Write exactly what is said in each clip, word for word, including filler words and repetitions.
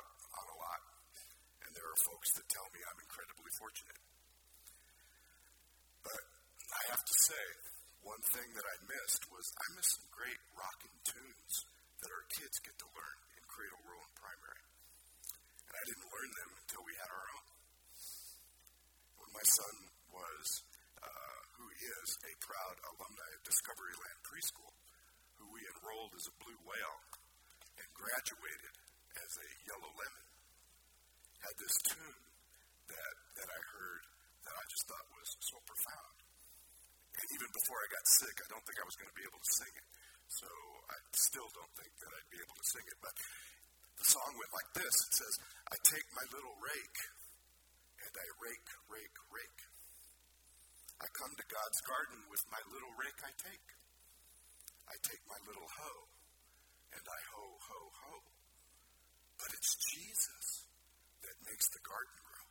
out on a lot, and there are folks that tell me I'm incredibly fortunate. But I have to say, one thing that I missed was I missed some great rockin' tunes that our kids get to learn in Cradle Row and Primary. And I didn't learn them until we had our own. When my son was, uh, who is a proud alumni of Discoveryland Preschool, who we enrolled as a blue whale and graduated as a yellow lemon, had this tune that, that I heard that I just thought was so profound. And even before I got sick, I don't think I was going to be able to sing it. So I still don't think that I'd be able to sing it. But the song went like this. It says, I take my little rake, and I rake, rake, rake. I come to God's garden with my little rake I take. I take my little hoe, and I hoe, hoe, hoe. But it's Jesus that makes the garden grow.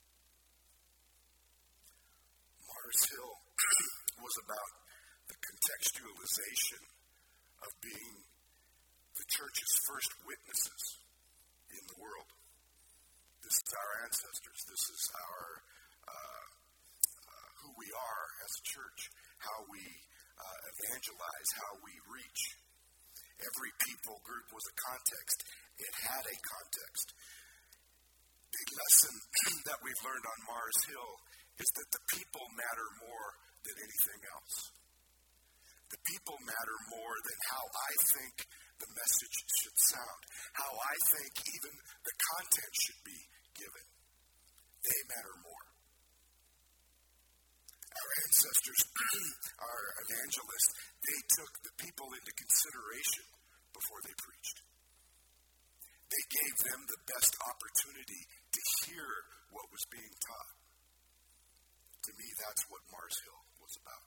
Mars Hill was about the contextualization of being the church's first witnesses in the world. This is our ancestors. This is our uh, uh, who we are as a church, how we uh, evangelize, how we reach. Every people group was a context. It had a context. The lesson that we've learned on Mars Hill is that the people matter more than anything else. The people matter more than how I think the message should sound, how I think even the content should be given. They matter more. Our ancestors, our evangelists, they took the people into consideration before they preached. They gave them the best opportunity to hear what was being taught. To me, that's what Mars Hill was about.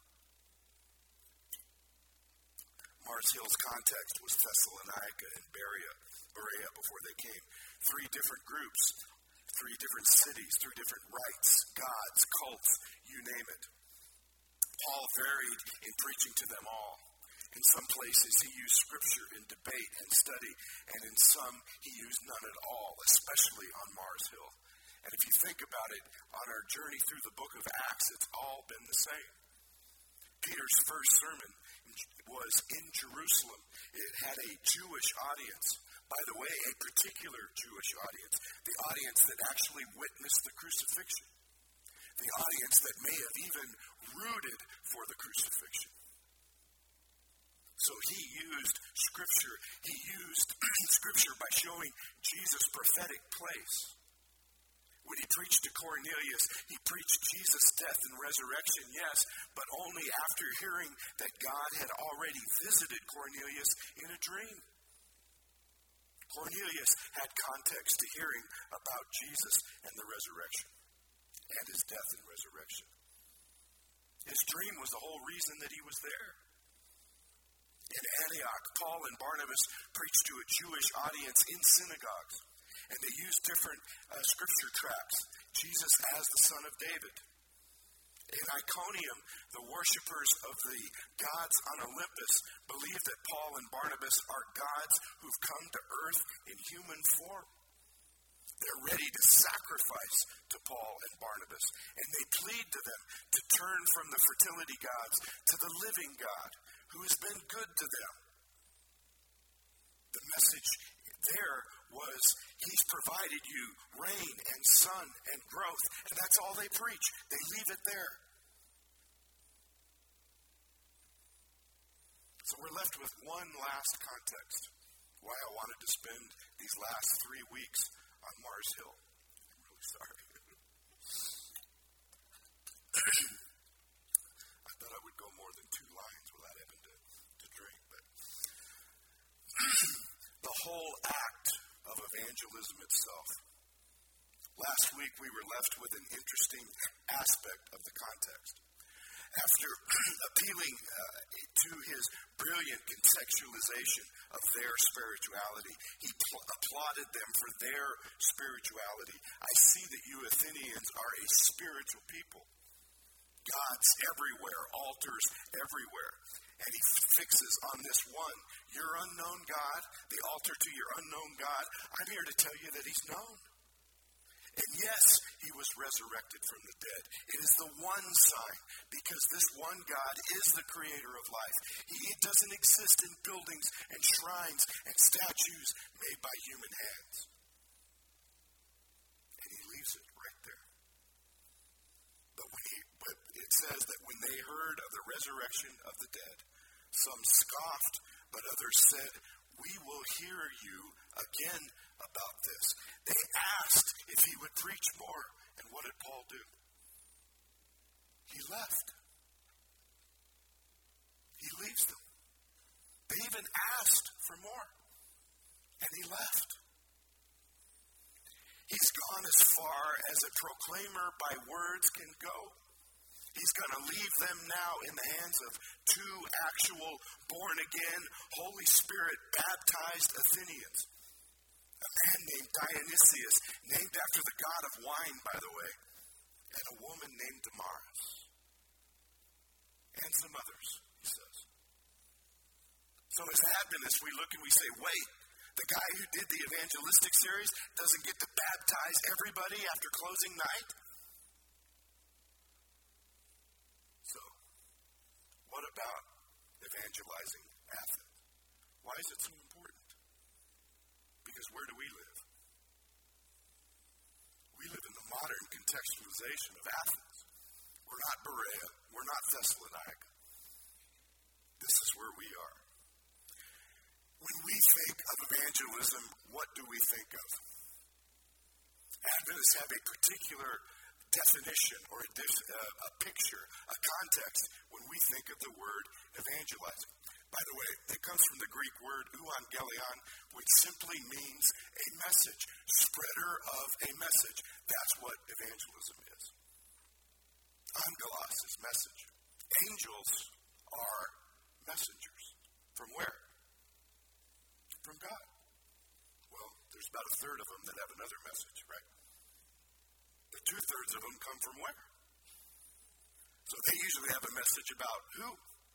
Mars Hill's context was Thessalonica and Berea, Berea before they came. Three different groups, three different cities, three different rites, gods, cults, you name it. Paul varied in preaching to them all. In some places, he used scripture in debate and study, and in some, he used none at all, especially on Mars Hill. And if you think about it, on our journey through the book of Acts, it's all been the same. Peter's first sermon was in Jerusalem. It had a Jewish audience. By the way, a particular Jewish audience. The audience that actually witnessed the crucifixion. The audience that may have even rooted for the crucifixion. So he used scripture. He used scripture by showing Jesus' prophetic place. When he preached to Cornelius, he preached Jesus' death and resurrection, yes, but only after hearing that God had already visited Cornelius in a dream. Cornelius had context to hearing about Jesus and the resurrection, and his death and resurrection. His dream was the whole reason that he was there. In Antioch, Paul and Barnabas preached to a Jewish audience in synagogues. And they used different uh, scripture tracts. Jesus as the Son of David. In Iconium, the worshipers of the gods on Olympus believed that Paul and Barnabas are gods who've come to earth in human form. They're ready to sacrifice to Paul and Barnabas. And they plead to them to turn from the fertility gods to the living God who has been good to them. The message there was, he's provided you rain and sun and growth, and that's all they preach. They leave it there. So we're left with one last context, why I wanted to spend these last three weeks on Mars Hill. I'm really sorry. I thought I would go more than two lines without having to, to drink, but the whole act of evangelism itself. Last week we were left with an interesting aspect of the context. After appealing uh, to his brilliant contextualization of their spirituality, he pl- applauded them for their spirituality. I see that you Athenians are a spiritual people. Gods everywhere, altars everywhere. And he fixes on this one, your unknown God, the altar to your unknown God. I'm here to tell you that he's known. And yes, he was resurrected from the dead. It is the one sign, because this one God is the creator of life. He doesn't exist in buildings and shrines and statues made by human hands. And he leaves it right there. But, when he, but it says that when they heard of the resurrection of the dead, some scoffed, but others said, we will hear you again about this. They asked if he would preach more. And what did Paul do? He left. He leaves them. They even asked for more. And he left. He's gone as far as a proclaimer by words can go. He's going to leave them now in the hands of two actual born-again, Holy Spirit-baptized Athenians. A man named Dionysius, named after the god of wine, by the way, and a woman named Damaris. And some others, he says. So as Adventists, we look and we say, wait, the guy who did the evangelistic series doesn't get to baptize everybody after closing night? So, what about evangelizing Athens? Why is it so important? Because where do we live? We live in the modern contextualization of Athens. We're not Berea. We're not Thessalonica. This is where we are. When we think of evangelism, what do we think of? Adventists have a particular definition or a, dif- uh, a picture, a context when we think of the word evangelizing. By the way, it comes from the Greek word euangelion, which simply means a message, spreader of a message. That's what evangelism is. Angelos is message. Angels are messengers. From where? From God. Well, there's about a third of them that have another message, right? The two-thirds of them come from where? So they usually have a message about who?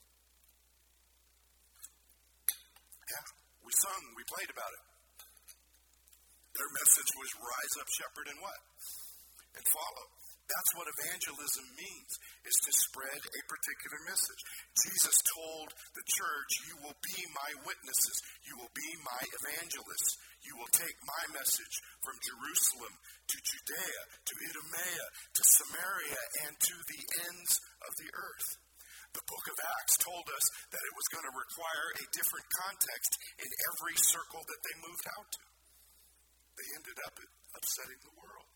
Yeah, we sung, we played about it. Their message was rise up, shepherd, and what? And follow. That's what evangelism means, is to spread a particular message. Jesus told the church, you will be my witnesses. You will be my evangelists. You will take my message from Jerusalem to Judea, to Idumea, to Samaria, and to the ends of the earth. The book of Acts told us that it was going to require a different context in every circle that they moved out to. They ended up upsetting the world.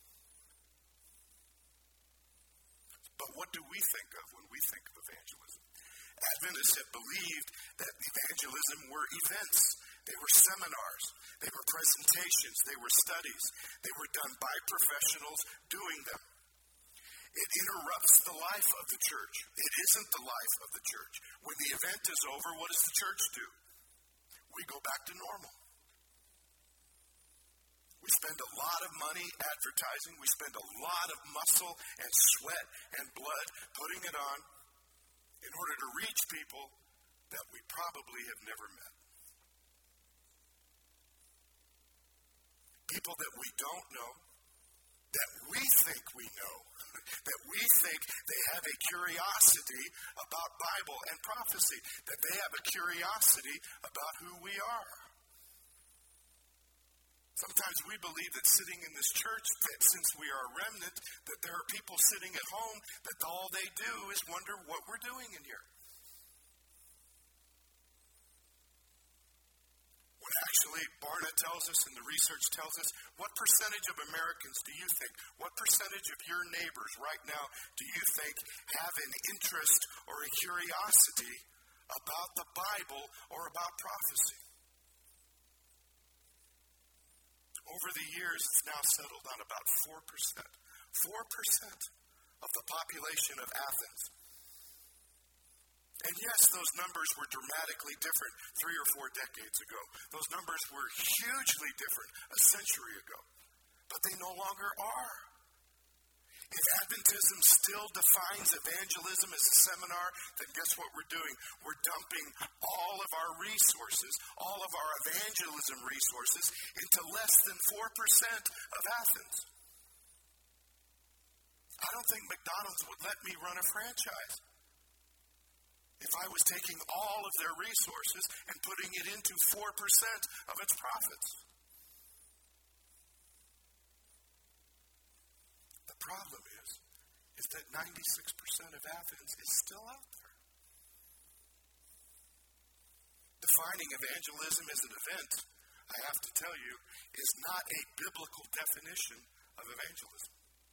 But what do we think of when we think of evangelism? Adventists have believed that evangelism were events. They were seminars. They were presentations. They were studies. They were done by professionals doing them. It interrupts the life of the church. It isn't the life of the church. When the event is over, what does the church do? We go back to normal. We spend a lot of money advertising. We spend a lot of muscle and sweat and blood putting it on in order to reach people that we probably have never met. People that we don't know, that we think we know, that we think they have a curiosity about Bible and prophecy, that they have a curiosity about who we are. Sometimes we believe that sitting in this church, that since we are a remnant, that there are people sitting at home that all they do is wonder what we're doing in here. When actually Barna tells us and the research tells us, what percentage of Americans do you think, what percentage of your neighbors right now do you think have an interest or a curiosity about the Bible or about prophecy? Over the years, it's now settled on about four percent. four percent of the population of Athens. And yes, those numbers were dramatically different three or four decades ago. Those numbers were hugely different a century ago. But they no longer are. If Adventism still defines evangelism as a seminar, then guess what we're doing? We're dumping all of our resources, all of our evangelism resources, into less than four percent of Athens. I don't think McDonald's would let me run a franchise if I was taking all of their resources and putting it into four percent of its profits. The problem is, is that ninety-six percent of Athens is still out there. Defining evangelism as an event, I have to tell you, is not a biblical definition of evangelism.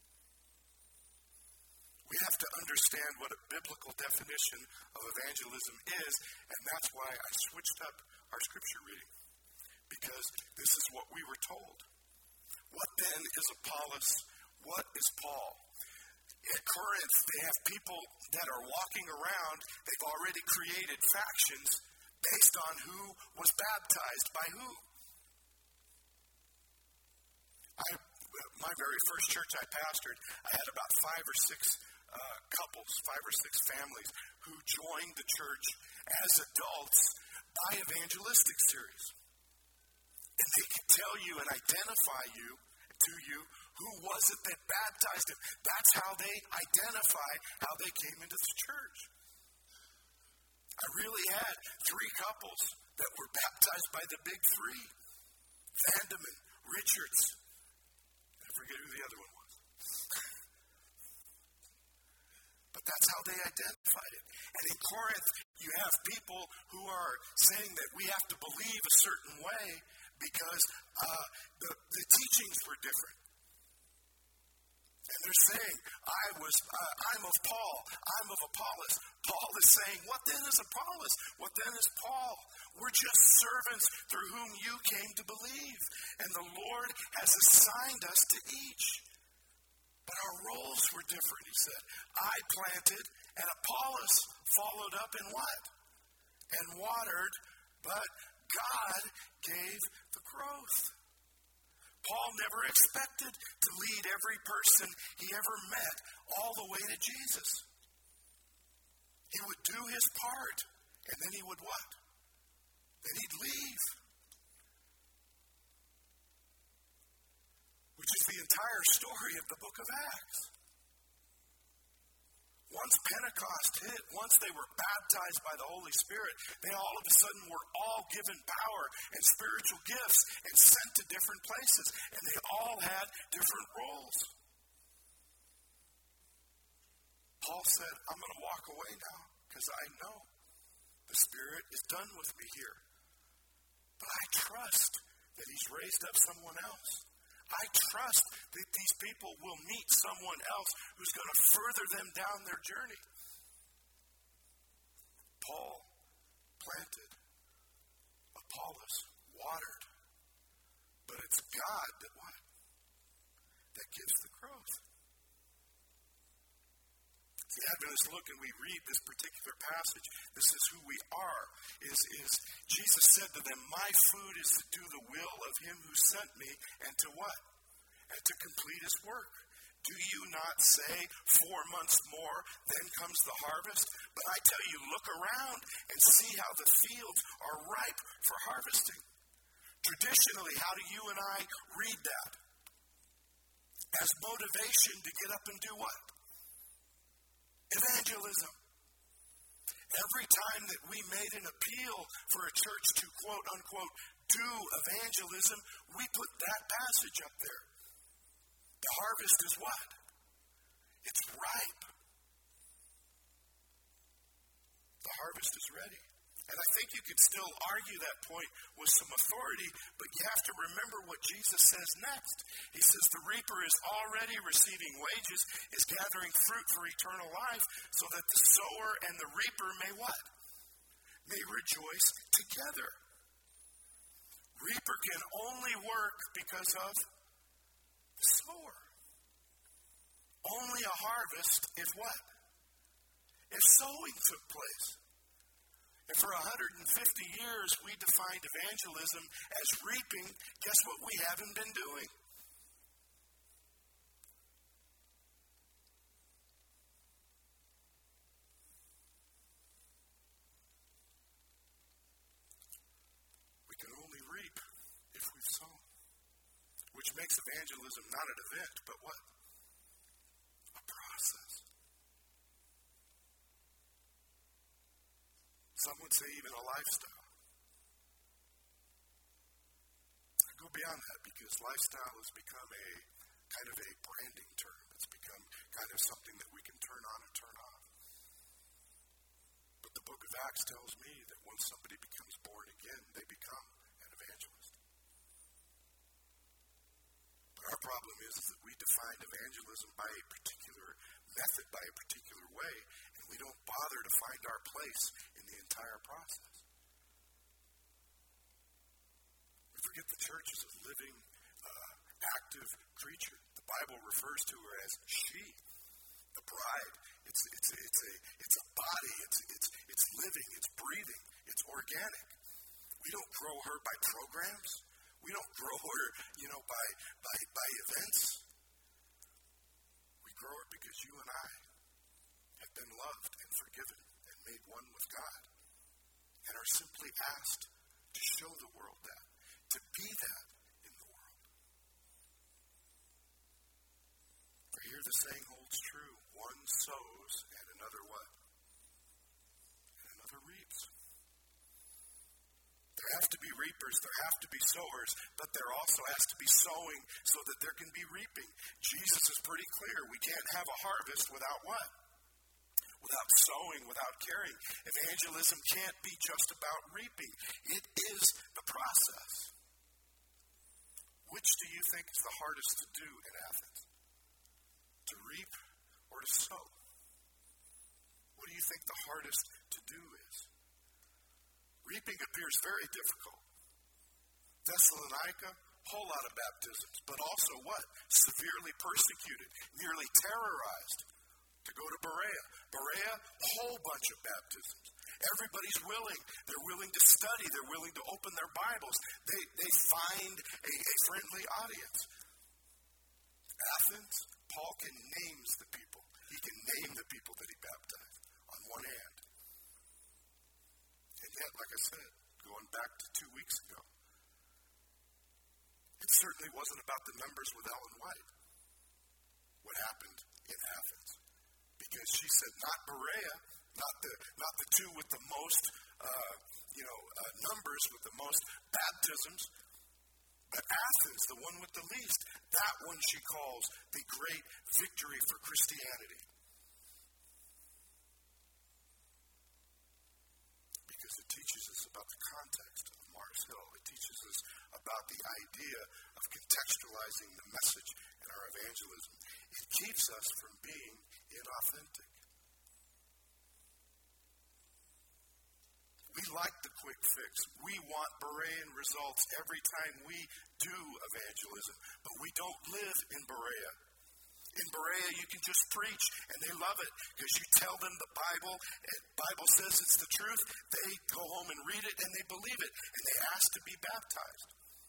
We have to understand what a biblical definition of evangelism is, and that's why I switched up our scripture reading, because this is what we were told. What then is Apollos? What is Paul? At Corinth, they have people that are walking around. They've already created factions based on who was baptized by who. I, my very first church I pastored, I had about five or six uh, couples, five or six families who joined the church as adults by evangelistic series. And they could tell you and identify you to you who was it that baptized him. That's how they identify how they came into the church. I really had three couples that were baptized by the big three. Vandeman, Richards. I forget who the other one was. But that's how they identified it. And in Corinth, you have people who are saying that we have to believe a certain way because uh, the, the teachings were different. And they're saying, I was, uh, I'm of Paul, I'm of Apollos. Paul is saying, what then is Apollos? What then is Paul? We're just servants through whom you came to believe. And the Lord has assigned us to each. But our roles were different, he said. I planted, and Apollos followed up in what? And watered, but God gave the growth. Paul never expected to lead every person he ever met all the way to Jesus. He would do his part, and then he would what? Then he'd leave. Which is the entire story of the book of Acts. Once Pentecost hit, once they were baptized by the Holy Spirit, they all of a sudden were all given power and spiritual gifts and sent to different places. And they all had different roles. Paul said, I'm going to walk away now because I know the Spirit is done with me here. But I trust that he's raised up someone else. I trust that these people will meet someone else who's going to further them down their journey. Paul planted, Apollos watered, but it's God that what? That gives the growth. The Adventists look and we read this particular passage. This is who we are. Is, is Jesus said to them, my food is to do the will of him who sent me, and to what? And to complete his work. Do you not say, four months more, then comes the harvest? But I tell you, look around and see how the fields are ripe for harvesting. Traditionally, how do you and I read that? As motivation to get up and do what? Evangelism. Every time that we made an appeal for a church to quote unquote do evangelism, we put that passage up there. The harvest is what? It's ripe. The harvest is ready. And I think you could still argue that point with some authority, but you have to remember what Jesus says next. He says the reaper is already receiving wages, is gathering fruit for eternal life, so that the sower and the reaper may what? May rejoice together. Reaper can only work because of the sower. Only a harvest if what? If sowing took place. And for one hundred fifty years, we defined evangelism as reaping. Guess what we haven't been doing? you've sown. Which makes evangelism not an event, but what? A process. Some would say even a lifestyle. I go beyond that because lifestyle has become a kind of a branding term. It's become kind of something that we can turn on and turn off. But the book of Acts tells me that once somebody becomes born again, they become an evangelist. But our problem is, is that we define evangelism by a particular method, by a particular way, and we don't bother to find our place in the entire process. We forget the church is a living, uh, active creature. The Bible refers to her as she, the bride. It's it's it's a it's a body. It's it's it's living. It's breathing. It's organic. We don't grow her by programs. We don't grow her, you know, by by by events. We grow her because you and I have been loved and forgiven and made one with God, and are simply asked to show the world that, to be that in the world. For here the saying holds true: one sows and another what? And another reaps. There have to be reapers, there have to be sowers, but there also has to be sowing so that there can be reaping. Jesus is pretty clear. We can't have a harvest without what? Without sowing, without caring. Evangelism can't be just about reaping. It is the process. Which do you think is the hardest to do in Athens? To reap or to sow? What do you think the hardest to do is? Reaping appears very difficult. Thessalonica, whole lot of baptisms, but also what? Severely persecuted, nearly terrorized. To go to Berea. Berea, whole bunch of baptisms. Everybody's willing. They're willing to study. They're willing to open their Bibles. They, they find a, a friendly audience. Athens, Paul can names the people. He can name the people that he baptized on one hand. And yet, like I said, going back to two weeks ago, it certainly wasn't about the numbers with Ellen White. What happened in Athens? Because she said, not Berea, not the not the two with the most, uh, you know, uh, numbers, with the most baptisms, but Athens, the one with the least. That one she calls the great victory for Christianity. Because it teaches us about the context of Mars Hill. It teaches us about the idea of contextualizing the message in our evangelism. It keeps us from being inauthentic. We like the quick fix. We want Berean results every time we do evangelism, but we don't live in Berea. In Berea, you can just preach, and they love it because you tell them the Bible, and the Bible says it's the truth. They go home and read it, and they believe it, and they ask to be baptized.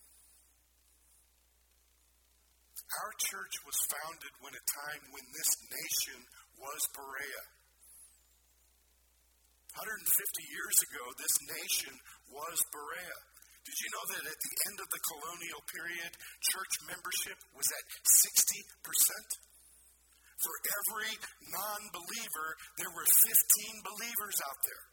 Our church was founded when a time when this nation was Berea. one hundred fifty years ago, this nation was Berea. Did you know that at the end of the colonial period, church membership was at sixty percent? For every non-believer, there were fifteen believers out there.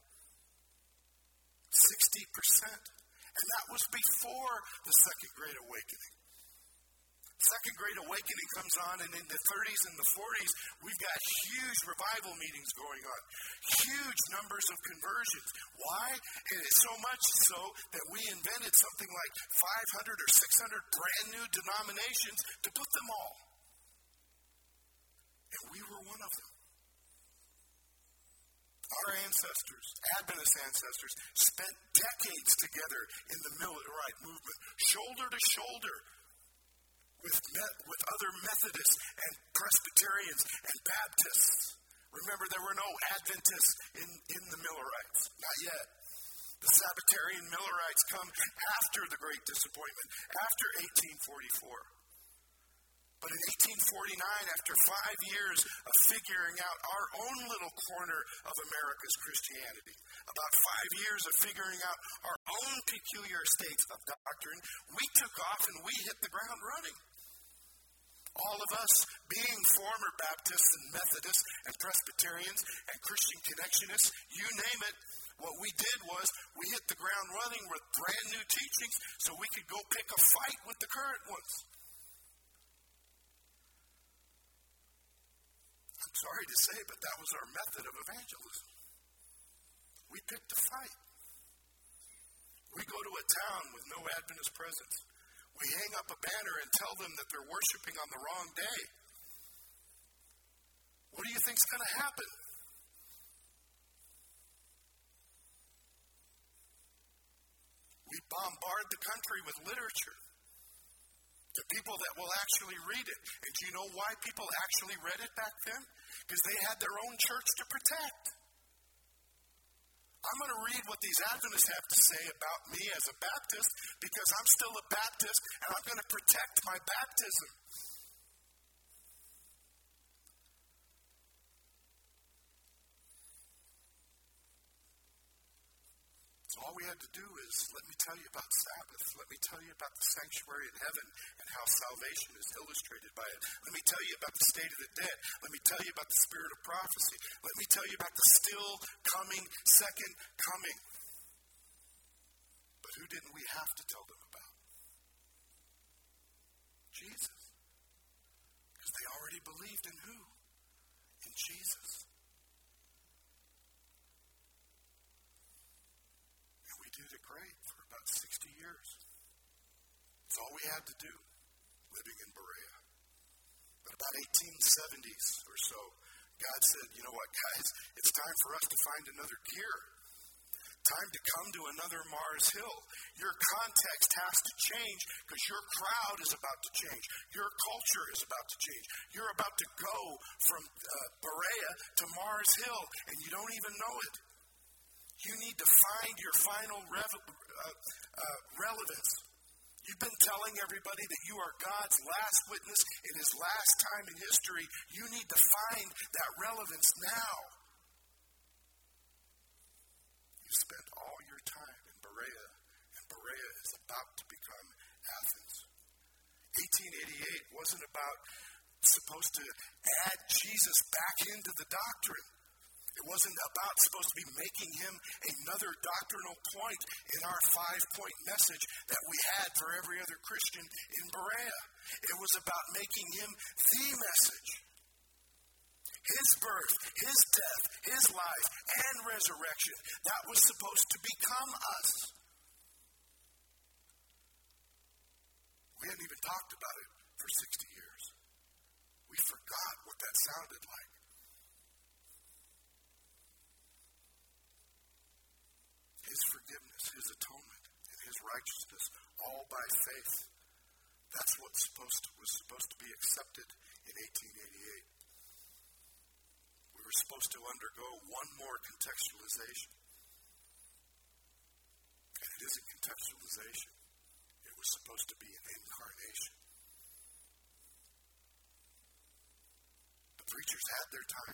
sixty percent. And that was before the Second Great Awakening. Second Great Awakening comes on, and in the thirties and the forties, we've got huge revival meetings going on. Huge numbers of conversions. Why? And it's so much so that we invented something like five hundred or six hundred brand new denominations to put them all. And we were one of them. Our ancestors, Adventist ancestors, spent decades together in the Millerite movement, shoulder to shoulder, with with other Methodists and Presbyterians and Baptists. Remember, there were no Adventists in, in the Millerites. Not yet. The Sabbatarian Millerites come after the Great Disappointment, after eighteen forty-four. But But in eighteen forty-nine, after five years of figuring out our own little corner of America's Christianity, about five years of figuring out our own peculiar states of doctrine, we took off and we hit the ground running. All of us, being former Baptists and Methodists and Presbyterians and Christian Connectionists, you name it, what we did was we hit the ground running with brand new teachings so we could go pick a fight with the current ones. I'm sorry to say, but that was our method of evangelism. We picked a fight. We go to a town with no Adventist presence. We hang up a banner and tell them that they're worshiping on the wrong day. What do you think's going to happen? We bombard the country with literature to people that will actually read it. And do you know why people actually read it back then? Because they had their own church to protect. I'm going to read what these Adventists have to say about me as a Baptist because I'm still a Baptist and I'm going to protect my baptism. So all we had to do is, let me tell you about Sabbath. Let me tell you about the sanctuary in heaven and how salvation is illustrated by it. Let me tell you about the state of the dead. Let me tell you about the spirit of prophecy. Let me tell you about the still coming second coming. But who didn't we have to tell them about? Jesus. Because they already believed in who? In Jesus. Did it great for about sixty years. It's all we had to do, living in Berea. But about eighteen seventies or so, God said, you know what, guys, it's time for us to find another gear. Time to come to another Mars Hill. Your context has to change because your crowd is about to change. Your culture is about to change. You're about to go from uh, Berea to Mars Hill, and you don't even know it. You need to find your final rev- uh, uh, relevance. You've been telling everybody that you are God's last witness in his last time in history. You need to find that relevance now. You spent all your time in Berea, and Berea is about to become Athens. eighteen eighty-eight wasn't about supposed to add Jesus back into the doctrine. It wasn't about supposed to be making him another doctrinal point in our five-point message that we had for every other Christian in Berea. It was about making him the message. His birth, his death, his life, and resurrection. That was supposed to become us. We hadn't even talked about it for sixty years. We forgot what that sounded like. His forgiveness, his atonement, and his righteousness, all by faith. That's what supposed to, was supposed to be accepted in eighteen eighty-eight. We were supposed to undergo one more contextualization. And it isn't contextualization. It was supposed to be an incarnation. The preachers had their time.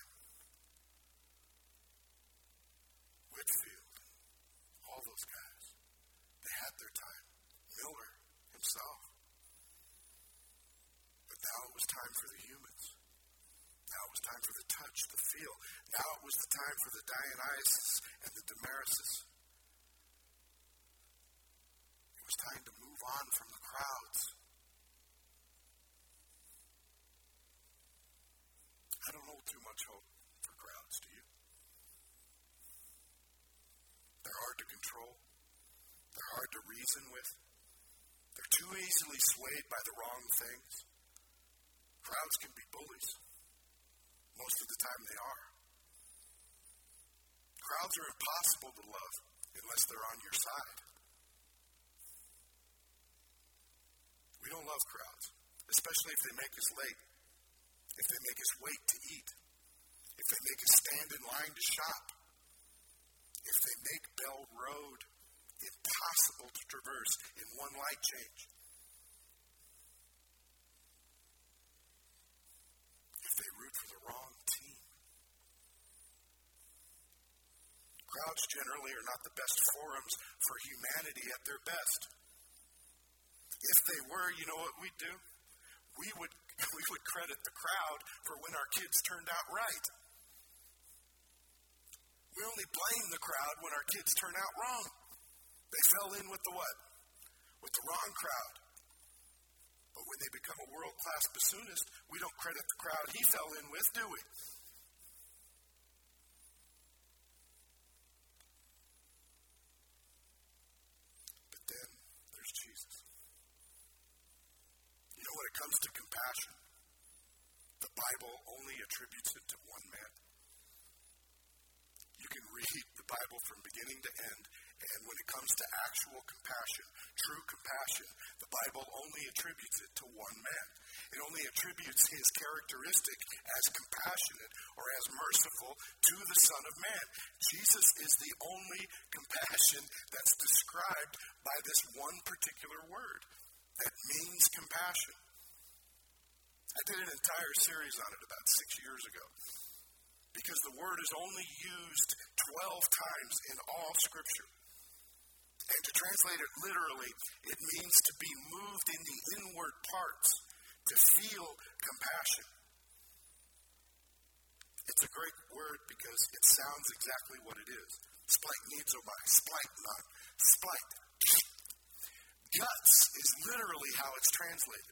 Whitfield. All those guys, they had their time. Miller himself. But now it was time for the humans. Now it was time for the touch, the feel. Now it was the time for the Dionysus and the Damaruses. It was time to move on from the crowds. I don't hold too much hope for crowds, do you? They're hard to control. They're hard to reason with. They're too easily swayed by the wrong things. Crowds can be bullies. Most of the time they are. Crowds are impossible to love unless they're on your side. We don't love crowds, especially if they make us late, if they make us wait to eat, if they make us stand in line to shop. If they make Bell Road impossible to traverse in one light change. Crowds generally are not the best forums for humanity at their best. If they were, you know what we'd do? We would we would credit the crowd for when our kids turned out right. We only blame the crowd when our kids turn out wrong. They fell in with the what? With the wrong crowd. But when they become a world-class bassoonist, we don't credit the crowd he fell in with, do we? But then there's Jesus. You know, when it comes to compassion, the Bible only attributes it to one man. You can read the Bible from beginning to end, and when it comes to actual compassion, true compassion, the Bible only attributes it to one man. It only attributes his characteristic as compassionate or as merciful to the Son of Man. Jesus is the only compassion that's described by this one particular word that means compassion. I did an entire series on it about six years ago. Because the word is only used twelve times in all Scripture. And to translate it literally, it means to be moved in the inward parts, to feel compassion. It's a great word because it sounds exactly what it is. Splaitnizomai, splaitnon, splait. Guts is literally how it's translated.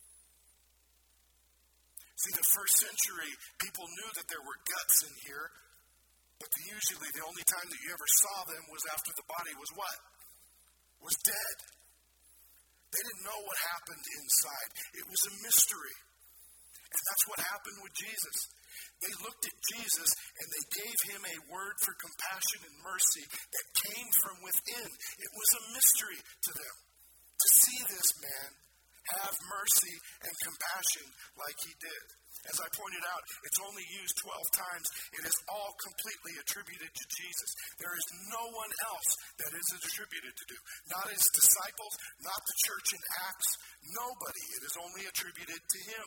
See, the first century, people knew that there were guts in here, but the, usually the only time that you ever saw them was after the body was what? Was dead. They didn't know what happened inside. It was a mystery. And that's what happened with Jesus. They looked at Jesus and they gave him a word for compassion and mercy that came from within. It was a mystery to them to see this man have mercy and compassion like he did. As I pointed out, it's only used twelve times. It is all completely attributed to Jesus. There is no one else that is attributed to do. Not his disciples, not the church in Acts, nobody. It is only attributed to him.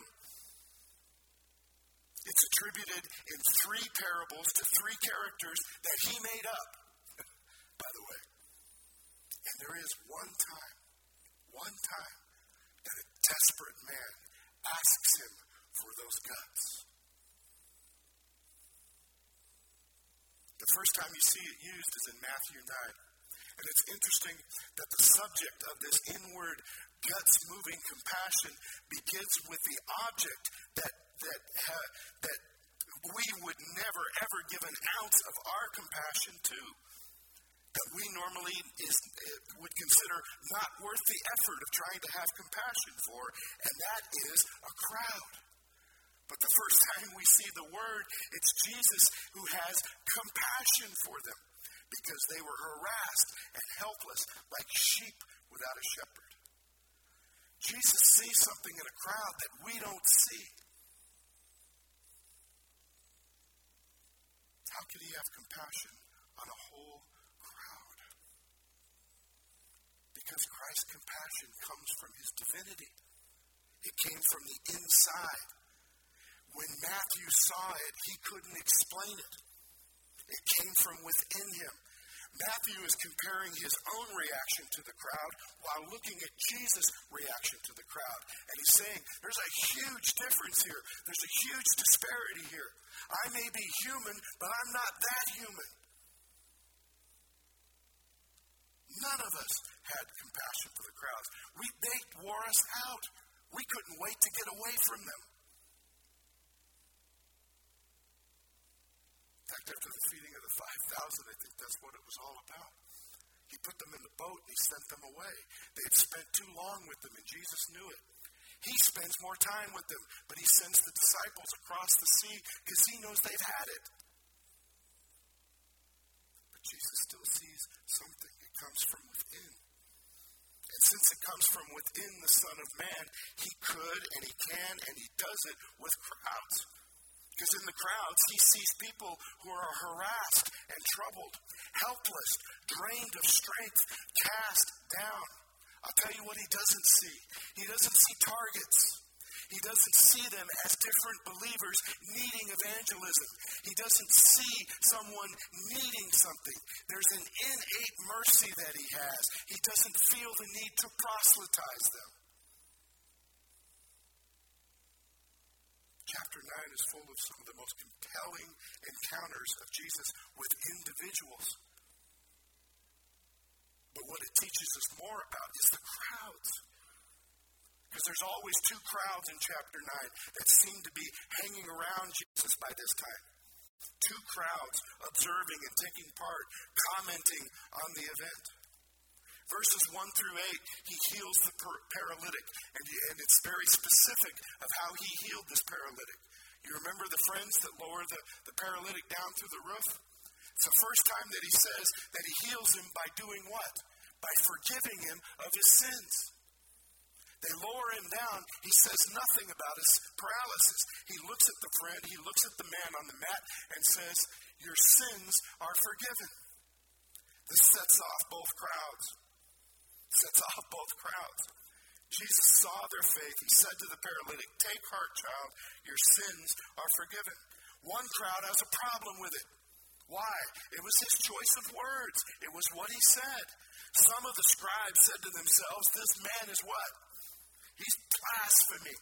It's attributed in three parables to three characters that he made up, by the way. And there is one time, one time, that a desperate man asks him for those guts. The first time you see it used is in Matthew nine. And it's interesting that the subject of this inward, guts-moving compassion begins with the object that that uh, that we would never, ever give an ounce of our compassion to. That we normally is, would consider not worth the effort of trying to have compassion for, and that is a crowd. But the first time we see the word, it's Jesus who has compassion for them because they were harassed and helpless like sheep without a shepherd. Jesus sees something in a crowd that we don't see. How could he have compassion on a whole crowd? Because Christ's compassion comes from his divinity. It came from the inside. When Matthew saw it, he couldn't explain it. It came from within him. Matthew is comparing his own reaction to the crowd while looking at Jesus' reaction to the crowd. And he's saying, there's a huge difference here. There's a huge disparity here. I may be human, but I'm not that human. None of us had compassion for the crowds. We, they wore us out. We couldn't wait to get away from them. In fact, after the feeding of the five thousand, I think that's what it was all about. He put them in the boat and he sent them away. They had spent too long with them, and Jesus knew it. He spends more time with them, but he sends the disciples across the sea because he knows they've had it. But Jesus still sees something. It comes from within. And since it comes from within the Son of Man, he could and he can and he does it with crowds. Because in the crowds, he sees people who are harassed and troubled, helpless, drained of strength, cast down. I'll tell you what he doesn't see. He doesn't see targets. He doesn't see them as different believers needing evangelism. He doesn't see someone needing something. There's an innate mercy that he has. He doesn't feel the need to proselytize them. Chapter nine is full of some of the most compelling encounters of Jesus with individuals. But what it teaches us more about is the crowds. Because there's always two crowds in chapter nine that seem to be hanging around Jesus by this time. Two crowds observing and taking part, commenting on the event. Verses one through eight, he heals the paralytic, and, and it's very specific of how he healed this paralytic. You remember the friends that lower the, the paralytic down through the roof? It's the first time that he says that he heals him by doing what? By forgiving him of his sins. They lower him down. He says nothing about his paralysis. He looks at the friend, he looks at the man on the mat and says, your sins are forgiven. This sets off both crowds. Sets off both crowds. Jesus saw their faith. He said to the paralytic, take heart, child, your sins are forgiven. One crowd has a problem with it. Why? It was his choice of words. It was what he said. Some of the scribes said to themselves, this man is what? He's blaspheming.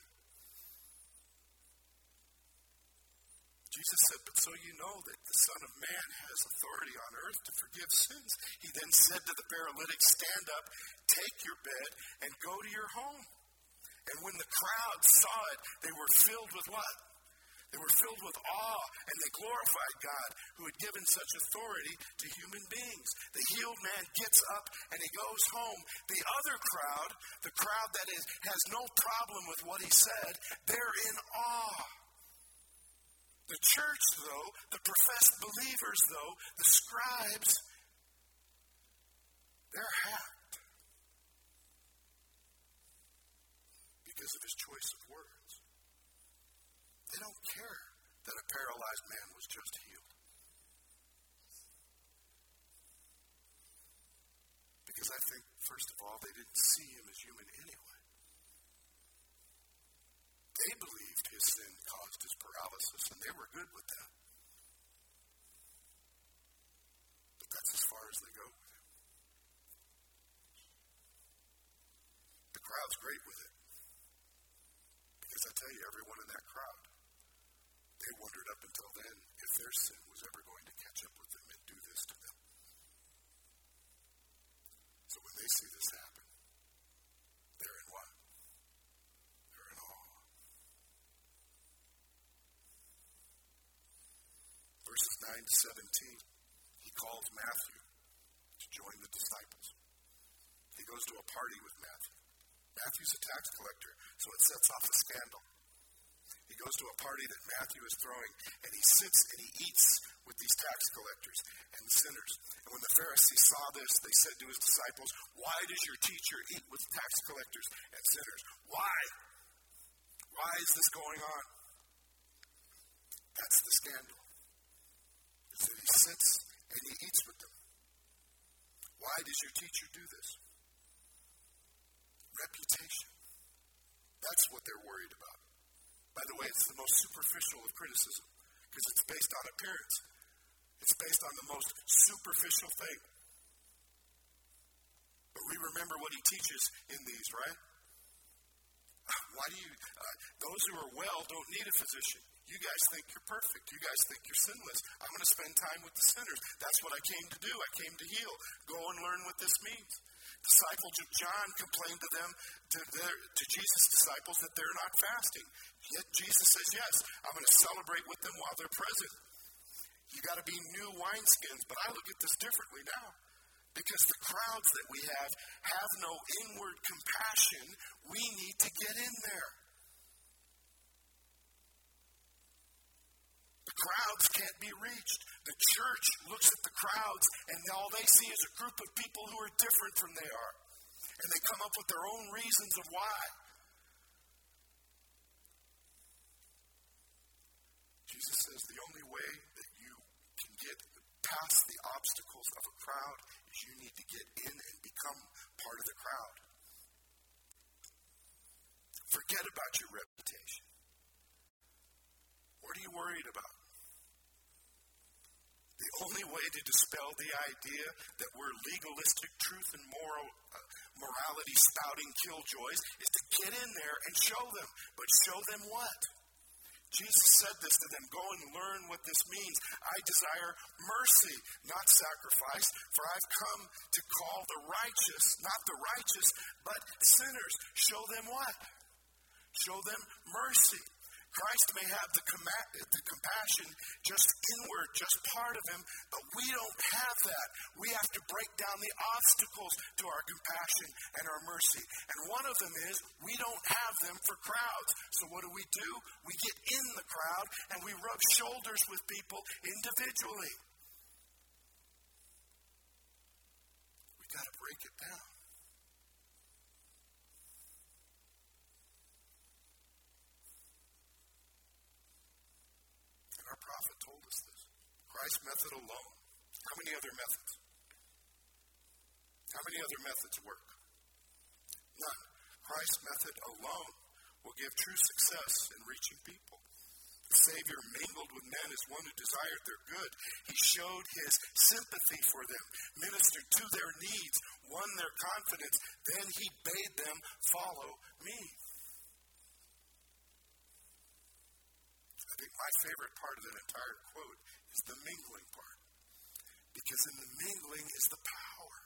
Jesus said, but so you know that the Son of Man has authority on earth to forgive sins. He then said to the paralytic, stand up, take your bed, and go to your home. And when the crowd saw it, they were filled with what? They were filled with awe, and they glorified God who had given such authority to human beings. The healed man gets up and he goes home. The other crowd, the crowd that is, has no problem with what he said, they're in awe. The church, though, the professed believers, though, the scribes, they're hacked because of his choice of words. They don't care that a paralyzed man was just healed. Because I think, first of all, they didn't see him as human anyway. They believed his sin caused his paralysis, and they were good with that. But that's as far as they go with it. The crowd's great with it. Because I tell you, everyone in that crowd, they wondered up until then if their sin was ever going to catch up with them and do this to them. So when they see this happen, they're in what? They're in awe. Verses nine to seventeen, he calls Matthew to join the disciples. He goes to a party with Matthew. Matthew's a tax collector, so it sets off a scandal. He goes to a party that Matthew is throwing, and he sits and he eats with these tax collectors and sinners. And when the Pharisees saw this, they said to his disciples, why does your teacher eat with tax collectors and sinners? Why? Why is this going on? That's the scandal. It's that he sits and he eats with them. Why does your teacher do this? Reputation. That's what they're worried about. By the way, it's the most superficial of criticism because it's based on appearance. It's based on the most superficial thing. But we remember what he teaches in these, right? Why do you, uh, those who are well don't need a physician. You guys think you're perfect. You guys think you're sinless. I'm going to spend time with the sinners. That's what I came to do. I came to heal. Go and learn what this means. Disciples of John complained to them, to, their, to Jesus' disciples, that they're not fasting. Yet Jesus says, yes, I'm going to celebrate with them while they're present. You got to be new wineskins. But I look at this differently now. Because the crowds that we have have no inward compassion. We need to get in there. The crowds can't be reached. The church looks at the crowds and all they see is a group of people who are different from they are. And they come up with their own reasons of why. Jesus says the only way that you can get past the obstacles of a crowd is you need to get in and become part of the crowd. Forget about your reputation. What are you worried about? The only way to dispel the idea that we're legalistic truth and moral uh, morality spouting killjoys is to get in there and show them. But show them what? Jesus said this to them, go and learn what this means. I desire mercy, not sacrifice, for I've come to call the righteous, not the righteous, but sinners. Show them what? Show them mercy. Christ may have the, com- the compassion just inward, just part of him, but we don't have that. We have to break down the obstacles to our compassion and our mercy. And one of them is we don't have them for crowds. So what do we do? We get in the crowd and we rub shoulders with people individually. We got to break it down. Our prophet told us this. Christ's method alone. How many other methods? How many other methods work? None. Christ's method alone will give true success in reaching people. The Savior mingled with men as one who desired their good. He showed his sympathy for them, ministered to their needs, won their confidence. Then he bade them follow me. I think my favorite part of that entire quote is the mingling part. Because in the mingling is the power.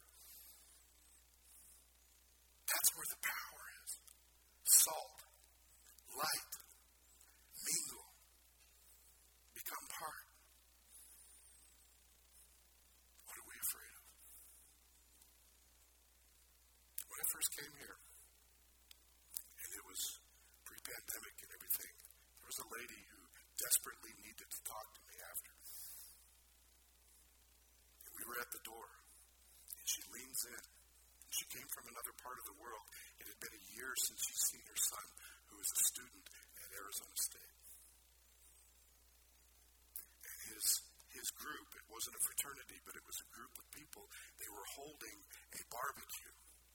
That's where the power is. Salt, light, mingle, become part. What are we afraid of? When I first came here, and it was pre-pandemic and everything, there was a lady who desperately needed to talk to me after. And we were at the door, and she leans in. And she came from another part of the world. It had been a year since she'd seen her son, who was a student at Arizona State. And his, his group, it wasn't a fraternity, but it was a group of people, they were holding a barbecue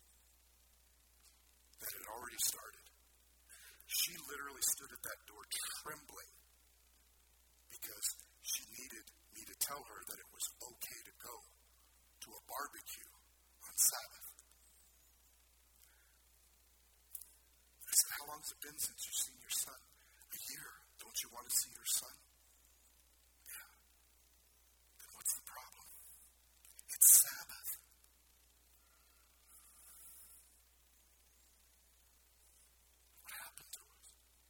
that had already started. She literally stood at that door trembling, because she needed me to tell her that it was okay to go to a barbecue on Sabbath. I said, how long has it been since you've seen your son? A year. Don't you want to see your son? Yeah. Then what's the problem? It's Sabbath. What happened to us?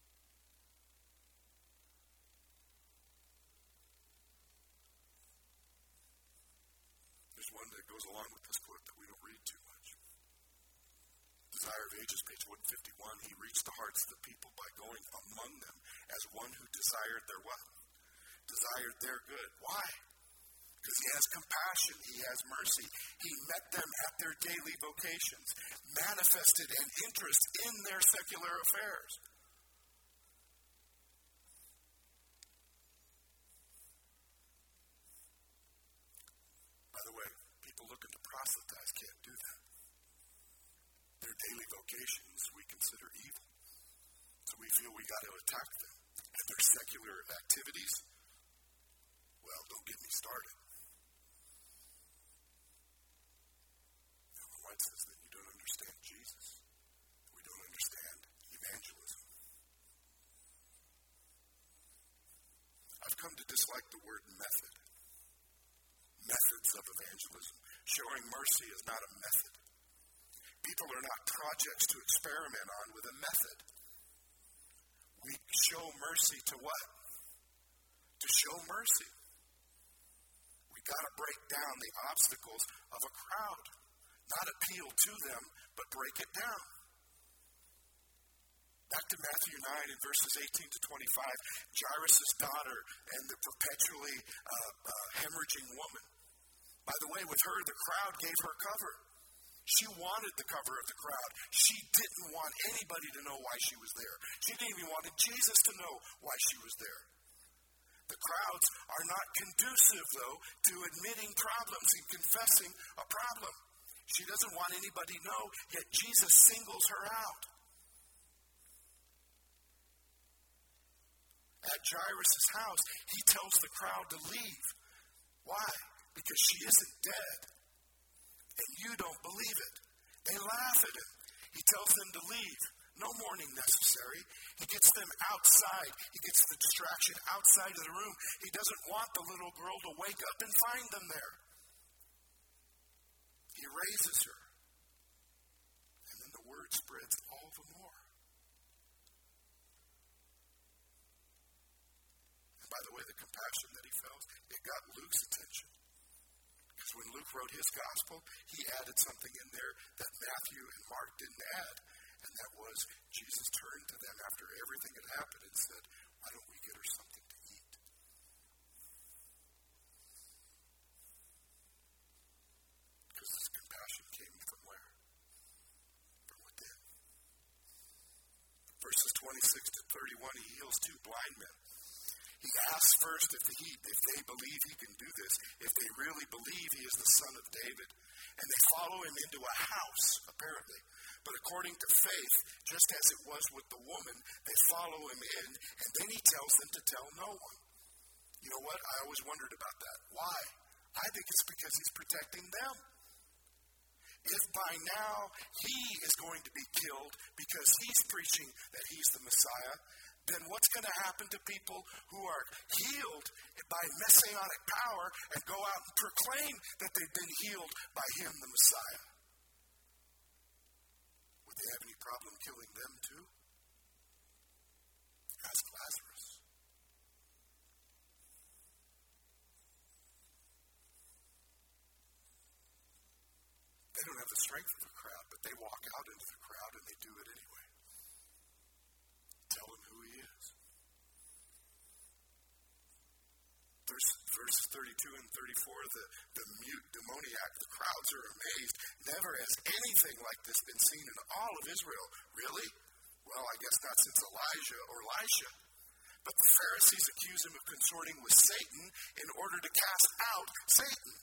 There's one that goes along with this quote that we don't read too much. Desire of Ages, page one fifty-one, he reached the hearts of the people by going among them as one who desired their what? Desired their good. Why? Because he has compassion, he has mercy. He met them at their daily vocations, manifested an interest in their secular affairs. By the way, people looking to proselytize can't do that. Their daily vocations we consider evil. So we feel we got to attack them. And their secular activities, well, don't get me started. Ellen White says that you don't understand Jesus. We don't understand evangelism. I've come to dislike the word method. Methods of evangelism. Showing mercy is not a method. People are not projects to experiment on with a method. We show mercy to what? To show mercy. We got to break down the obstacles of a crowd. Not appeal to them, but break it down. Back to Matthew nine in verses eighteen to twenty-five, Jairus' daughter and the perpetually uh, uh, hemorrhaging woman. By the way, with her, the crowd gave her cover. She wanted the cover of the crowd. She didn't want anybody to know why she was there. She didn't even want Jesus to know why she was there. The crowds are not conducive, though, to admitting problems and confessing a problem. She doesn't want anybody to know, yet Jesus singles her out. Jairus' house, he tells the crowd to leave. Why? Because she isn't dead. And you don't believe it. They laugh at him. He tells them to leave. No mourning necessary. He gets them outside. He gets the distraction outside of the room. He doesn't want the little girl to wake up and find them there. He raises her. And then the word spreads all the more. And by the way, the compassion that he felt, it got Luke's attention. Because when Luke wrote his gospel, he added something in there that Matthew and Mark didn't add. And that was, Jesus turned to them after everything had happened and said, why don't we get her something to eat? Because this compassion came from where? From within. Verses twenty-six to thirty-one, he heals two blind men. He asks first if, he, if they believe he can do this, if they really believe he is the son of David. And they follow him into a house, apparently. But according to faith, just as it was with the woman, they follow him in, and then he tells them to tell no one. You know what? I always wondered about that. Why? I think it's because he's protecting them. If by now he is going to be killed because he's preaching that he's the Messiah, then what's going to happen to people who are healed by messianic power and go out and proclaim that they've been healed by him, the Messiah? Would they have any problem killing them too? Ask Lazarus. They don't have the strength of the crowd, but they walk out into the crowd and they do it anyway. Tell him who he is. Verse, verse thirty-two and thirty-four, the, the mute demoniac, the crowds are amazed. Never has anything like this been seen in all of Israel. Really? Well, I guess not since Elijah or Elisha. But the Pharisees accuse him of consorting with Satan in order to cast out Satan.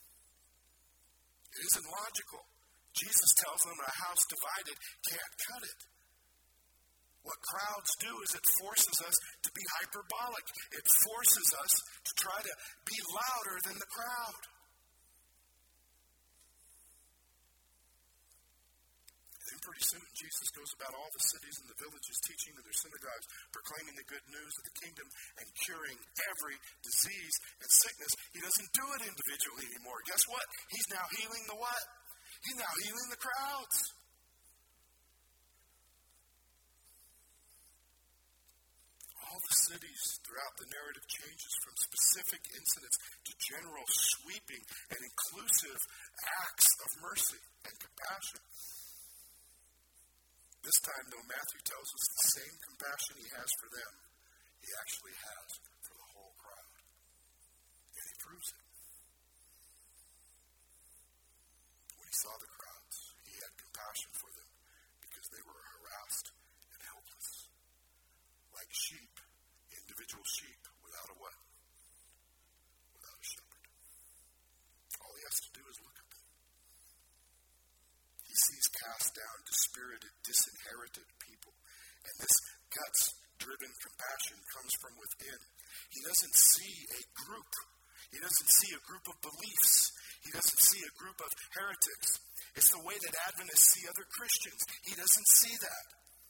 It isn't logical. Jesus tells them a house divided can't cut it. What crowds do is it forces us to be hyperbolic. It forces us to try to be louder than the crowd. And then pretty soon, Jesus goes about all the cities and the villages, teaching in their synagogues, proclaiming the good news of the kingdom, and curing every disease and sickness. He doesn't do it individually anymore. Guess what? He's now healing the what? He's now healing the crowds. All the cities throughout the narrative changes from specific incidents to general sweeping and inclusive acts of mercy and compassion. This time, though, Matthew tells us the same compassion he has for them, he actually has for the whole crowd. And he proves it. When he saw the crowds, he had compassion for them because they were harassed and helpless. Like sheep, individual sheep, without a what? Without a shepherd. All he has to do is look at them. He sees cast down, dispirited, disinherited people. And this guts-driven compassion comes from within. He doesn't see a group. He doesn't see a group of beliefs. He doesn't see a group of heretics. It's the way that Adventists see other Christians. He doesn't see that.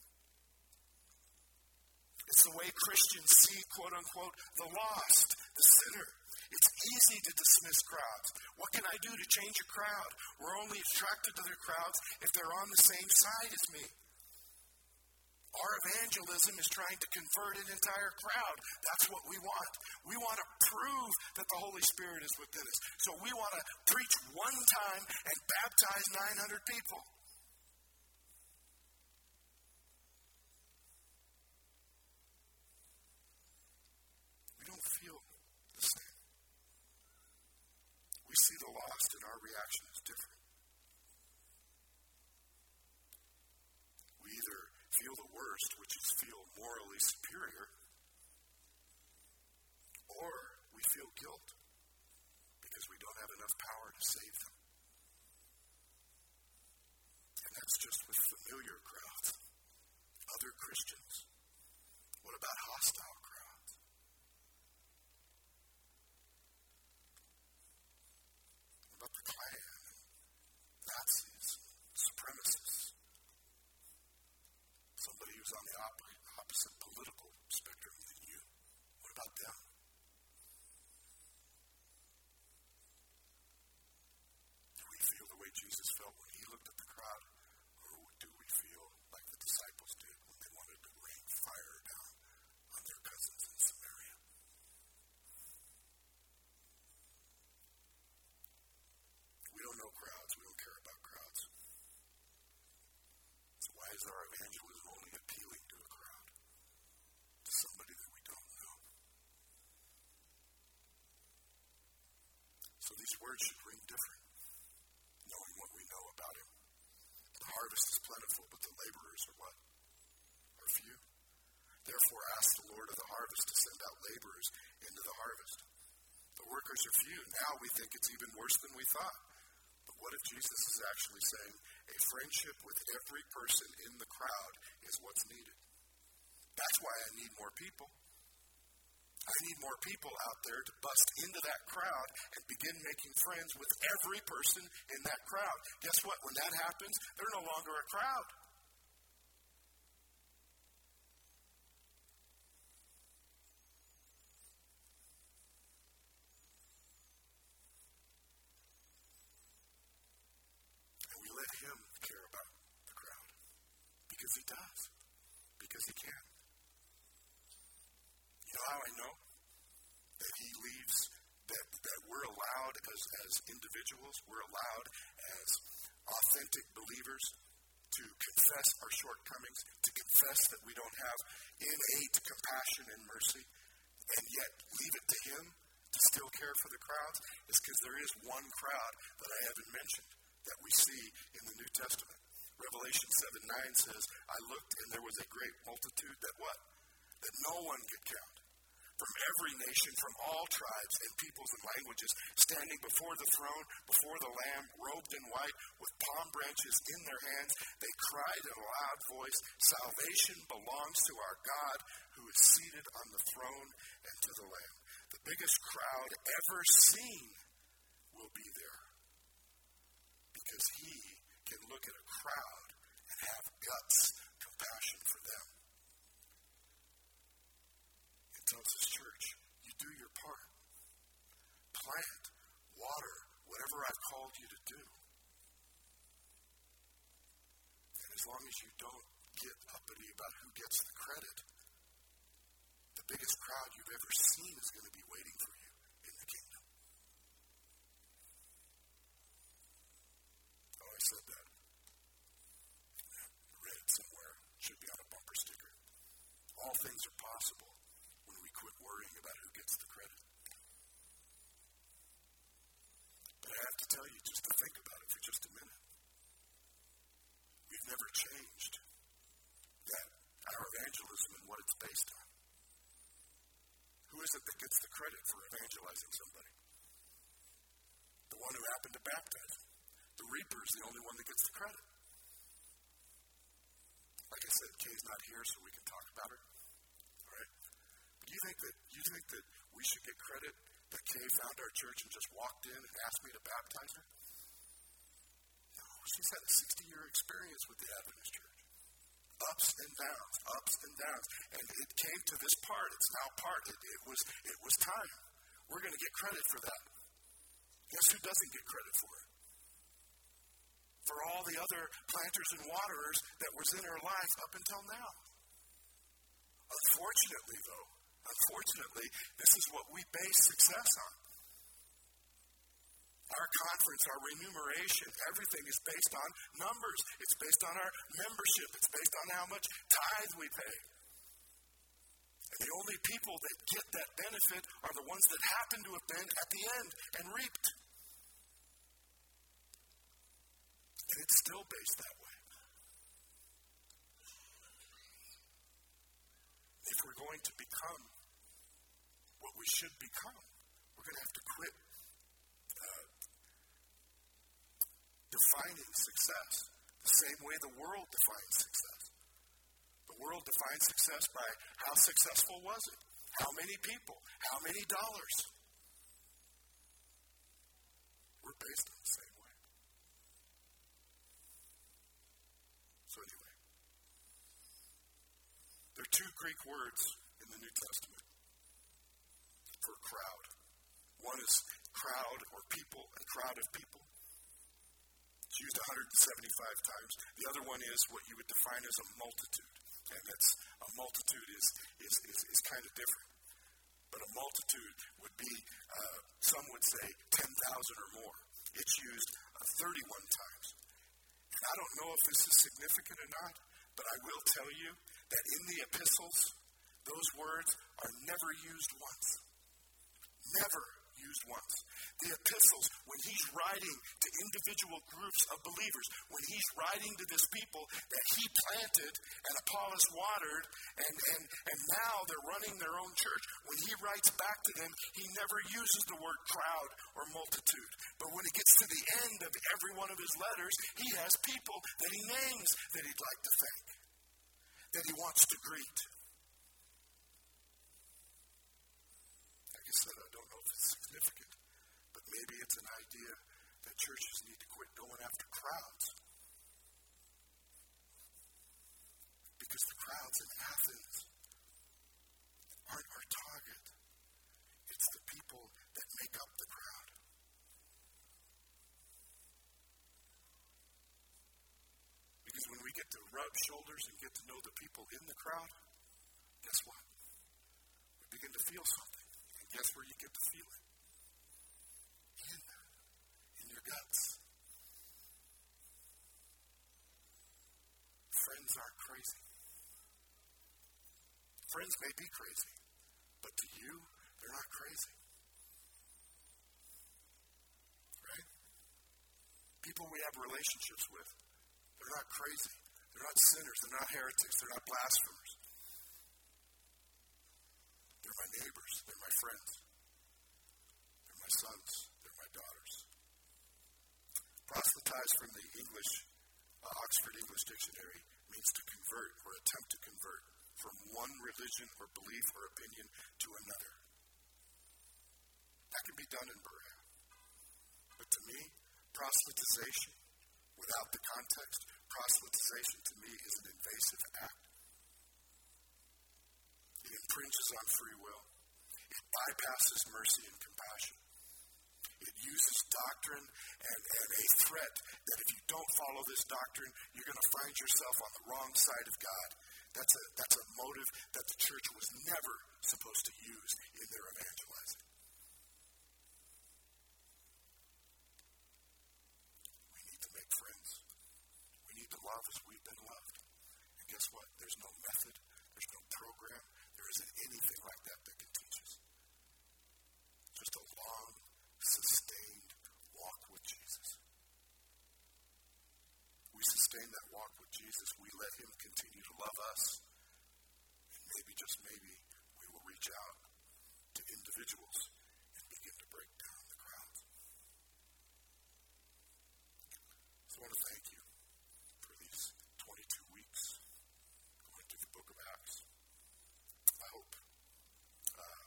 It's the way Christians see, quote-unquote, the lost, the sinner. It's easy to dismiss crowds. What can I do to change a crowd? We're only attracted to the crowds if they're on the same side as me. Our evangelism is trying to convert an entire crowd. That's what we want. We want to prove that the Holy Spirit is within us. So we want to preach one time and baptize nine hundred people. We don't feel the same. We see the lost and our reaction is different. We either feel the worst, which is feel morally superior, or we feel guilt because we don't have enough power to save them. And that's just with familiar crowds, other Christians. What about hostile crowds? So these words should ring different, knowing what we know about him. The harvest is plentiful, but the laborers are what? Are few. Therefore ask the Lord of the harvest to send out laborers into the harvest. The workers are few. Now we think it's even worse than we thought. But what if Jesus is actually saying a friendship with every person in the crowd is what's needed? That's why I need more people. I need more people out there to bust into that crowd and begin making friends with every person in that crowd. Guess what? When that happens, they're no longer a crowd. And we let him care about the crowd because he does, because he can. You know how I know that he leaves, that, that we're allowed as, as individuals, we're allowed as authentic believers to confess our shortcomings, to confess that we don't have innate compassion and mercy, and yet leave it to him to still care for the crowds? It's because there is one crowd that I haven't mentioned that we see in the New Testament. Revelation seven nine says, I looked and there was a great multitude that what? That no one could count. From every nation, from all tribes and peoples and languages, standing before the throne, before the Lamb, robed in white, with palm branches in their hands, they cried in a loud voice, salvation belongs to our God who is seated on the throne and to the Lamb. The biggest crowd ever seen will be there. Because he can look at a crowd and have guts, compassion for them. Tells his church, you do your part. Plant, water, whatever I've called you to do. And as long as you don't get uppity about who gets the credit, the biggest crowd you've ever seen is going to be waiting for you in the kingdom. Oh, I said that. Yeah, I read it somewhere. It should be on a bumper sticker. All things are possible. Quit worrying about who gets the credit. But I have to tell you, just to think about it for just a minute. We've never changed that, our evangelism and what it's based on. Who is it that gets the credit for evangelizing somebody? The one who happened to baptize him. The reaper is the only one that gets the credit. Like I said, Kay's not here, so we can talk about her. Do you think that you think that we should get credit that Kay found our church and just walked in and asked me to baptize her? No, she's had a sixty-year experience with the Adventist church. Ups and downs, ups and downs. And it came to this part. It's now part. It, it was it was time. We're going to get credit for that. Guess who doesn't get credit for it? For all the other planters and waterers that was in her life up until now. Unfortunately, though, Unfortunately, this is what we base success on. Our conference, our remuneration, everything is based on numbers. It's based on our membership. It's based on how much tithe we pay. And the only people that get that benefit are the ones that happen to have been at the end and reaped. And it's still based that way. If we're going to become what we should become, we're going to have to quit uh, defining success the same way the world defines success. The world defines success by how successful was it? How many people? How many dollars? We're based on the same way. So anyway, there are two Greek words in the New Testament for crowd. One is crowd or people, a crowd of people. It's used one hundred seventy-five times. The other one is what you would define as a multitude. And that's, a multitude is, is, is, is kind of different. But a multitude would be, uh, some would say, ten thousand or more. It's used uh, thirty-one times. And I don't know if this is significant or not, but I will tell you that in the epistles, those words are never used once. Never used once. The epistles, when he's writing to individual groups of believers, when he's writing to this people that he planted and Apollos watered, and, and, and now they're running their own church, when he writes back to them, he never uses the word crowd or multitude. But when it gets to the end of every one of his letters, he has people that he names that he'd like to thank, that he wants to greet. Like I said, I don't know if it's significant, but maybe it's an idea that churches need to quit going after crowds. Because the crowds in Athens aren't our target. It's the people that make up the crowd. Because when we get to rub shoulders and get to know the people in the crowd, guess what? We begin to feel something. And guess where you get to feel it? In, in your guts. Friends aren't crazy. Friends may be crazy, but to you, they're not crazy. Right? People we have relationships with, they're not crazy. They're not sinners. They're not heretics. They're not blasphemers. They're my neighbors. They're my friends. They're my sons. They're my daughters. Proselytize from the English, uh, Oxford English Dictionary means to convert or attempt to convert from one religion or belief or opinion to another. That can be done in Berea. But to me, proselytization, without the context, proselytization to me is an invasive act. It infringes on free will. It bypasses mercy and compassion. It uses doctrine and, and a threat that if you don't follow this doctrine, you're going to find yourself on the wrong side of God. That's a, that's a motive that the church was never supposed to use in their evangelizing. We need to make friends. We need to love as we've been loved. And guess what? There's no method. There's no program. There isn't anything like that that can teach us. Just a long, sustained walk with Jesus. We sustain that walk with Jesus. We let him continue to love us. And maybe, just maybe, we will reach out to individuals and begin to break down the crowds. So I want to thank you for these twenty-two weeks going through the book of Acts. I hope, uh,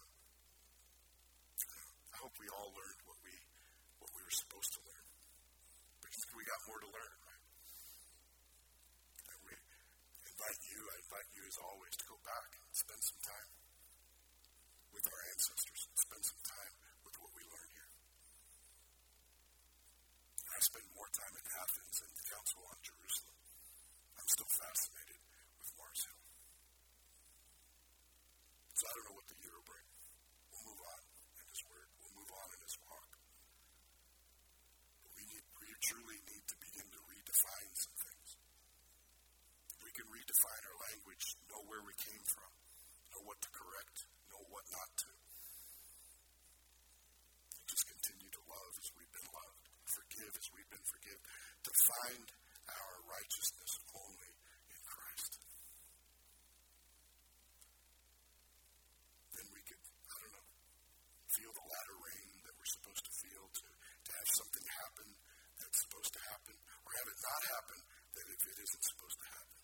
I hope we all learned what we what we were supposed to learn. Because we got more to learn, right? And we invite you, I invite you as always to go back and spend some time with our ancestors, and spend some time with what we learned here. And I spend more time in Athens and the Council on Jerusalem. I'm still fascinated with Mars Hill. So I don't know what the year will bring. We'll move on in his word. We'll move on in his walk. But we need, we truly need to begin to redefine some things. We can redefine our language, know where we came from, know what to correct, know what not to. And just continue to love as we've been loved, forgive as we've been forgiven, to find our righteousness only in Christ. Then we could, I don't know, feel the latter rain that we're supposed to feel, to, to have something happen that's supposed to happen, or have it not happen that if it isn't supposed to happen.